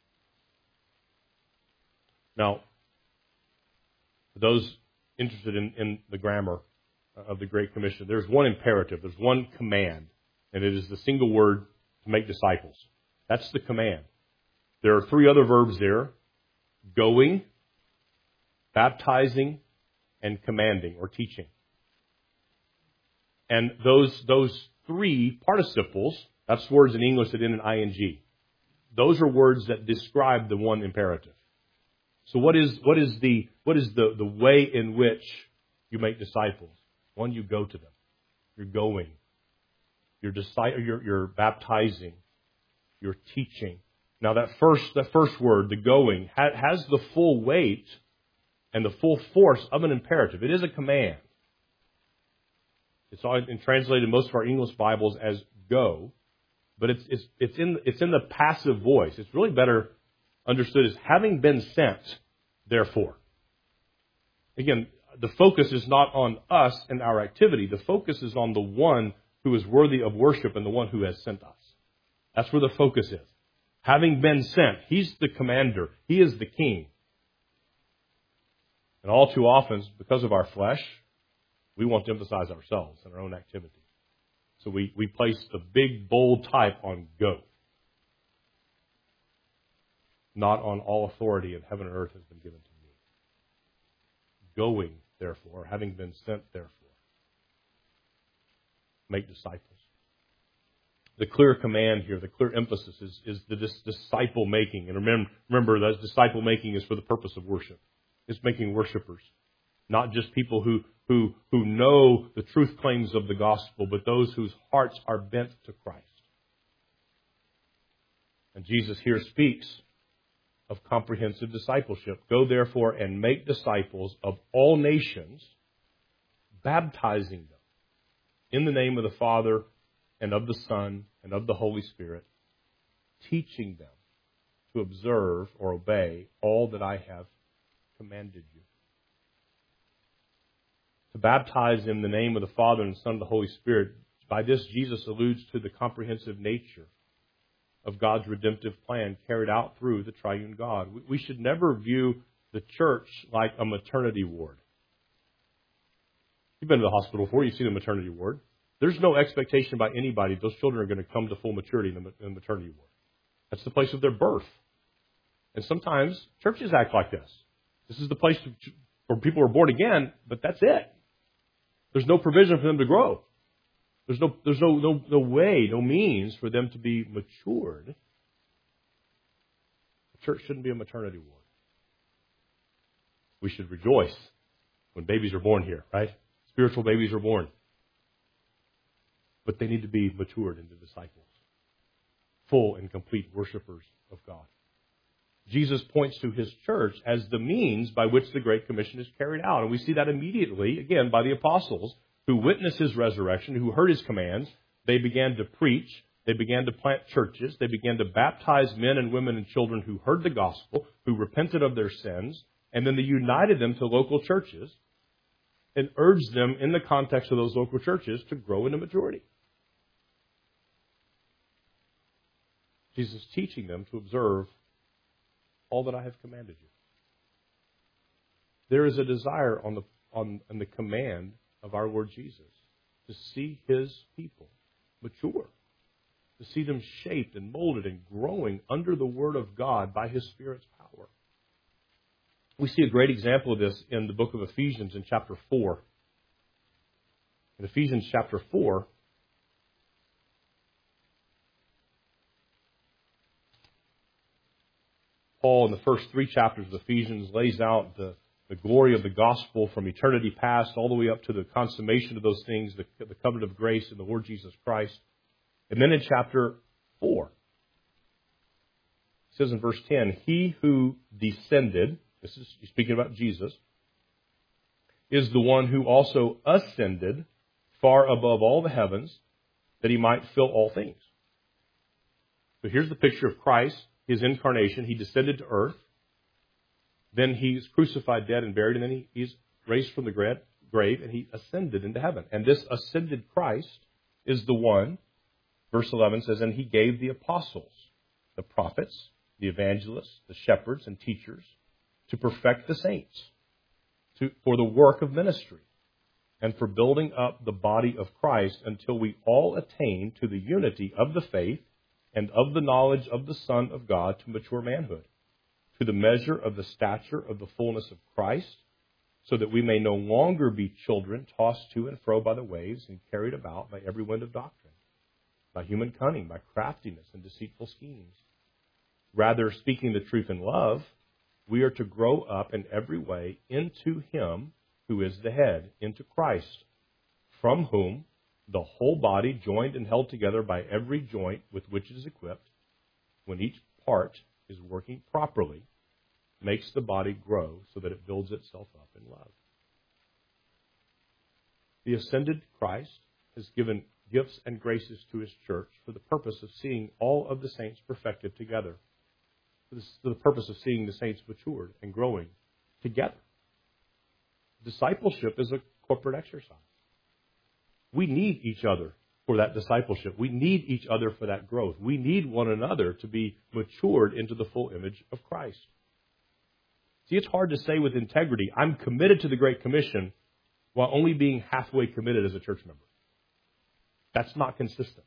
Now, for those interested in, in the grammar of the Great Commission, there's one imperative, there's one command, and it is the single word to make disciples. That's the command. There are three other verbs there: going, baptizing, and commanding or teaching. And those those three participles, that's words in English that end in ing. Those are words that describe the one imperative. So what is what is the what is the, the way in which you make disciples? One, you go to them. You're going. You're disci- you're, you're baptizing. You're teaching. Now that first that first word, the going, ha- has the full weight and the full force of an imperative. It is a command. It's all in, translated in most of our English Bibles as go, but it's it's it's in it's in the passive voice. It's really better understood as having been sent, therefore. Again, the focus is not on us and our activity. The focus is on the one who is worthy of worship and the one who has sent us. That's where the focus is. Having been sent, he's the commander. He is the king. And all too often, because of our flesh, we want to emphasize ourselves and our own activity. So we, we place the big, bold type on go. Not on all authority in heaven and earth has been given to me. Going, therefore, having been sent, therefore, make disciples. The clear command here, the clear emphasis is, is the dis- disciple making. And remember, remember that disciple making is for the purpose of worship. It's making worshipers, not just people who, who, who know the truth claims of the gospel, but those whose hearts are bent to Christ. And Jesus here speaks of comprehensive discipleship. Go therefore and make disciples of all nations, baptizing them in the name of the Father and of the Son and of the Holy Spirit, teaching them to observe or obey all that I have commanded you. To baptize in the name of the Father and the Son and the Holy Spirit, by this Jesus alludes to the comprehensive nature of God's redemptive plan carried out through the triune God. We should never view the church like a maternity ward. You've been to the hospital before, you've seen a maternity ward. There's no expectation by anybody those children are going to come to full maturity in the maternity ward. That's the place of their birth. And sometimes churches act like this. This is the place Or people are born again, but that's it. There's no provision for them to grow. There's no, there's no, no, no way, no means for them to be matured. The church shouldn't be a maternity ward. We should rejoice when babies are born here, right? Spiritual babies are born. But they need to be matured into disciples, full and complete worshipers of God. Jesus points to his church as the means by which the Great Commission is carried out. And we see that immediately, again, by the apostles who witnessed his resurrection, who heard his commands. They began to preach. They began to plant churches. They began to baptize men and women and children who heard the gospel, who repented of their sins. And then they united them to local churches and urged them in the context of those local churches to grow into maturity. Jesus is teaching them to observe all that I have commanded you. There is a desire on the on, on the command of our Lord Jesus to see his people mature, to see them shaped and molded and growing under the Word of God by his Spirit's power. We see a great example of this in the book of Ephesians in chapter four. In Ephesians chapter four, Paul, in the first three chapters of Ephesians, lays out the, the glory of the gospel from eternity past all the way up to the consummation of those things, the, the covenant of grace in the Lord Jesus Christ. And then in chapter four, it says in verse ten, he who descended, this is speaking about Jesus, is the one who also ascended far above all the heavens that he might fill all things. So here's the picture of Christ. His incarnation, he descended to earth. Then he's crucified, dead, and buried. And then he, he's raised from the grave, and he ascended into heaven. And this ascended Christ is the one, verse eleven says, and he gave the apostles, the prophets, the evangelists, the shepherds, and teachers to perfect the saints, to, for the work of ministry, and for building up the body of Christ until we all attain to the unity of the faith and of the knowledge of the Son of God to mature manhood, to the measure of the stature of the fullness of Christ, so that we may no longer be children tossed to and fro by the waves and carried about by every wind of doctrine, by human cunning, by craftiness and deceitful schemes. Rather, speaking the truth in love, we are to grow up in every way into him who is the head, into Christ, from whom the whole body, joined and held together by every joint with which it is equipped, when each part is working properly, makes the body grow so that it builds itself up in love. The ascended Christ has given gifts and graces to his church for the purpose of seeing all of the saints perfected together, for the purpose of seeing the saints matured and growing together. Discipleship is a corporate exercise. We need each other for that discipleship. We need each other for that growth. We need one another to be matured into the full image of Christ. See, it's hard to say with integrity, I'm committed to the Great Commission while only being halfway committed as a church member. That's not consistent.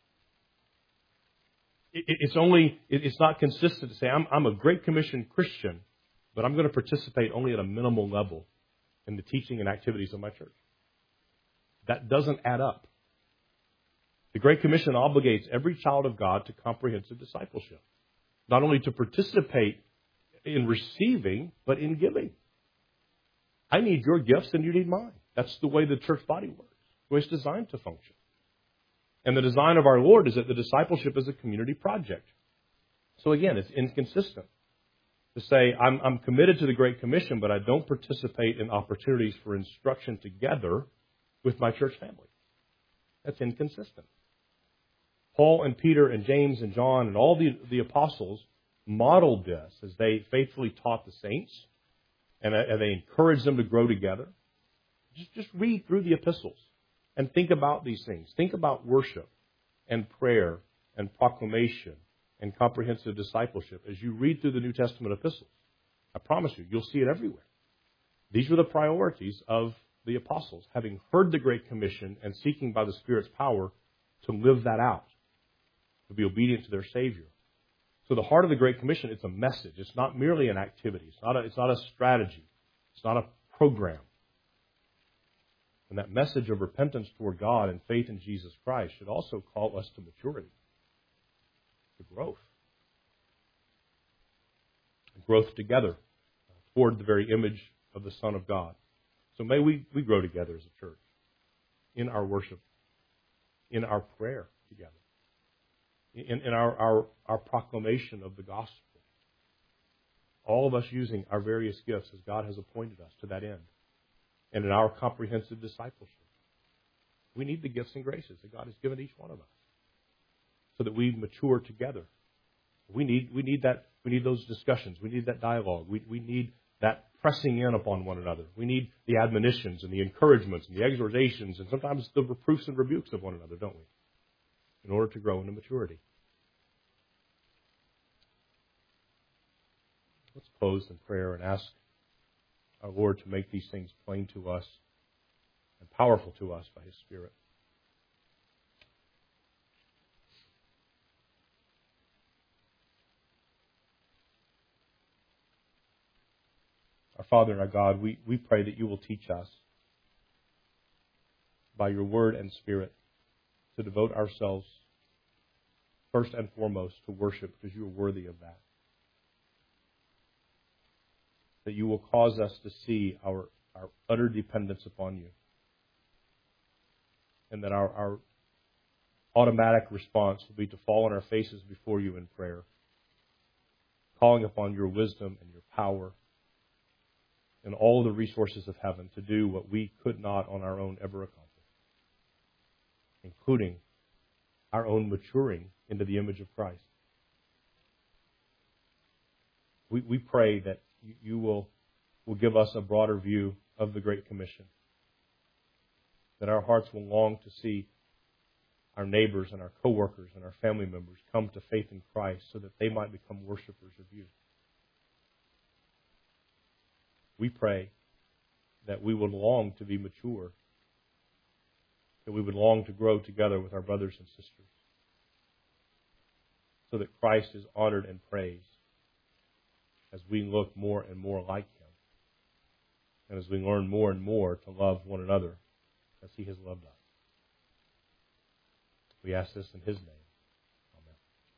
It's only, it's not consistent to say, I'm, I'm a Great Commission Christian, but I'm going to participate only at a minimal level in the teaching and activities of my church. That doesn't add up. The Great Commission obligates every child of God to comprehensive discipleship, not only to participate in receiving, but in giving. I need your gifts and you need mine. That's the way the church body works, the way it's designed to function. And the design of our Lord is that the discipleship is a community project. So again, it's inconsistent to say, I'm, I'm committed to the Great Commission, but I don't participate in opportunities for instruction together with my church family. That's inconsistent. Paul and Peter and James and John and all the, the apostles modeled this as they faithfully taught the saints and, and they encouraged them to grow together. Just, just read through the epistles and think about these things. Think about worship and prayer and proclamation and comprehensive discipleship as you read through the New Testament epistles. I promise you, you'll see it everywhere. These were the priorities of the apostles, having heard the Great Commission and seeking by the Spirit's power to live that out, to be obedient to their Savior. So the heart of the Great Commission, it's a message. It's not merely an activity. It's not a, it's not a strategy. It's not a program. And that message of repentance toward God and faith in Jesus Christ should also call us to maturity, to growth. Growth together toward the very image of the Son of God. So may we, we grow together as a church in our worship, in our prayer together, in, in our, our, our proclamation of the gospel. All of us using our various gifts as God has appointed us to that end. And in our comprehensive discipleship. We need the gifts and graces that God has given each one of us so that we mature together. We need we need that we need those discussions. We need that dialogue. We we need that pressing in upon one another. We need the admonitions and the encouragements and the exhortations and sometimes the reproofs and rebukes of one another, don't we? In order to grow into maturity. Let's close in prayer and ask our Lord to make these things plain to us and powerful to us by His Spirit. Our Father and our God, we, we pray that you will teach us by your word and Spirit to devote ourselves first and foremost to worship because you are worthy of that. That you will cause us to see our, our utter dependence upon you. And that our, our automatic response will be to fall on our faces before you in prayer, calling upon your wisdom and your power and all the resources of heaven to do what we could not on our own ever accomplish, including our own maturing into the image of Christ. We, we pray that you, you will, will give us a broader view of the Great Commission, that our hearts will long to see our neighbors and our co-workers and our family members come to faith in Christ so that they might become worshipers of you. We pray that we would long to be mature, that we would long to grow together with our brothers and sisters, so that Christ is honored and praised as we look more and more like Him, and as we learn more and more to love one another as He has loved us. We ask this in His name.